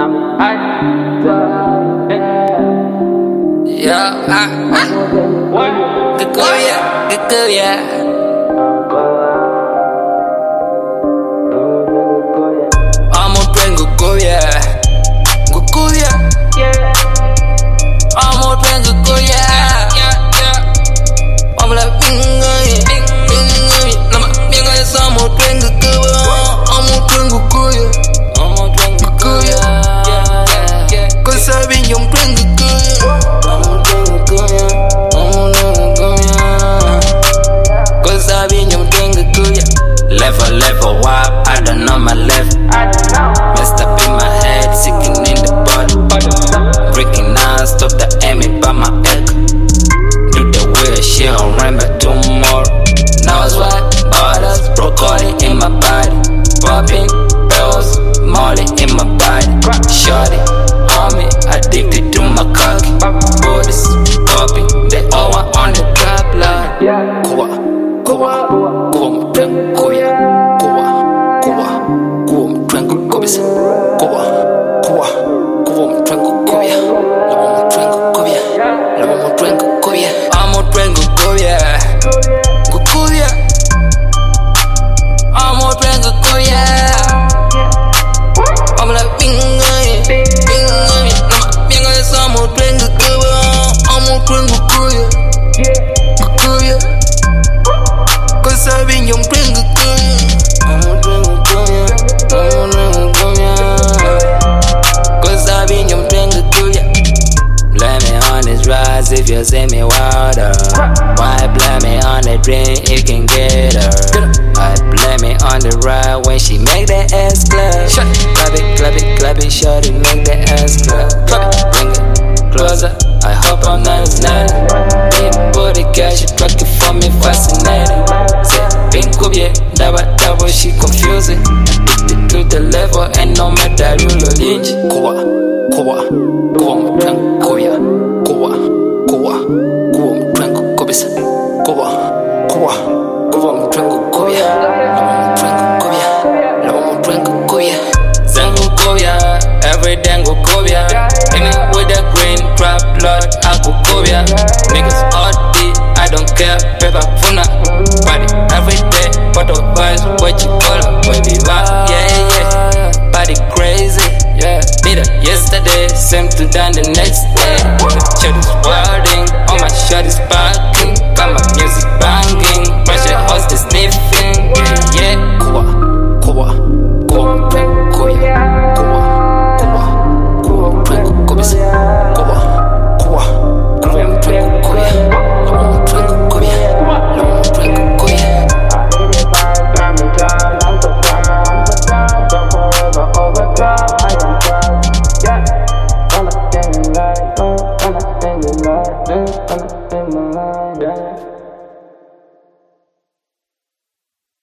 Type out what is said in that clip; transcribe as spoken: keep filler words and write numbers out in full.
Yeah, ah, ah. Kukuya, kukuya. I'm on train, kukuya, kukuya. I'm on train, kukuya. I'm like pingai, pingai. Nama pingai sama train kukuya. I'm on train, kukuya. I'm on train, kukuya. Kau sabi yung train kukuya. I'm on train, kukuya. I'm on train, kukuya. Kau sabi yung train kukuya. Level, level, wap, I don't know my level. Messed up in my head, sinking in the body. Breaking down, stop the aiming by my echo. Do the weird shit, I'll remember tomorrow. Knows what? Borders, broccoli in my body. Popping pills, molly in my body. Shorty, on me, addicted to my cocky. Borders, popping, they all want on the top line. Koa, koa, koa, mtrengo koya. Koa, koa, koa, mtrengo kobisa. Koa, koa, koa, mtrengo koya. Labo mtrengo koya. Labo mtrengo koya. I'm on train kukuya. Kukuya. I'm on train kukuya. I'm like pingai, pingai. Nama pingai sama train kukuya. I'm on train kukuya. Kukuya. Kau sabi yung train kukuya. I'm on train kukuya. I'm on train kukuya. Kau sabi yung train kukuya. Blame me on this rise if you see me wilder. Why blame me on the dream it can get her? I blame me on the ride when she make that ass clap. Clap it, clap it, clap it, shorty make that ass clap. Clap it, bring it closer, I hope I'm not as naughty. Big booty girl, she truck it for me, fascinating. Say, pink kubye, daba daba, she confusing. Addicted to the level, and no matter you lo lynch. Koa, koa, koa mtrank koya. Koa, koa, koa mtrank kobisa. Koa, koa, koa mtrank koya. Labo mtrank koya. Labo mtrank koya. Zangu koya, every day go koya. Hit me with that green trap lord, I go koya. Niggas all day, I don't care. Paper funa, body every day. Photo vibes, what you call it? Baby vibe, yeah yeah. Body crazy, yeah. Did it yesterday, same to done the next day. Shot is wilding, all my shot is barking. Got my music banging, brush your house is sniffing. Yeah yeah. Koa, koa, koa, prank koya. Koa, koa, koa, prank kobisa. Koa, koa, koa, prank koya. Labo prank koya. Labo prank koya. Yeah, I'm a thing like, I'm a thing like,